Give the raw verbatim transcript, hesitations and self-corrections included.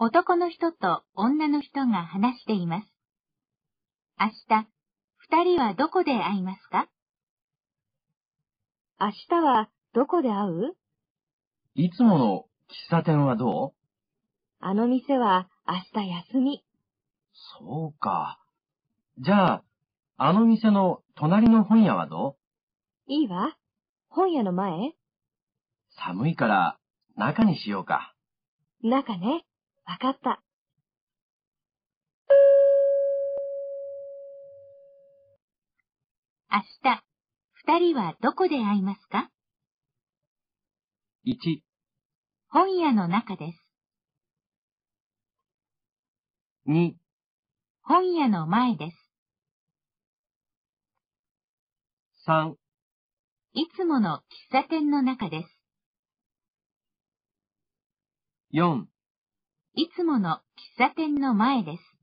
男の人と女の人が話しています。明日、二人はどこで会いますか？ 明日はどこで会う？ いつもの喫茶店はどう？ あの店は明日休み。 そうか。じゃあ、あの店の隣の本屋はどう？いいわ。本屋の前？ 寒いから中にしようか。 中ね。わかった。 明日、二人はどこで会いますか？ いち、 本屋の中です。 に、 本屋の前です。 さん、 いつもの喫茶店の中です。 よん、 いつもの喫茶店の前です。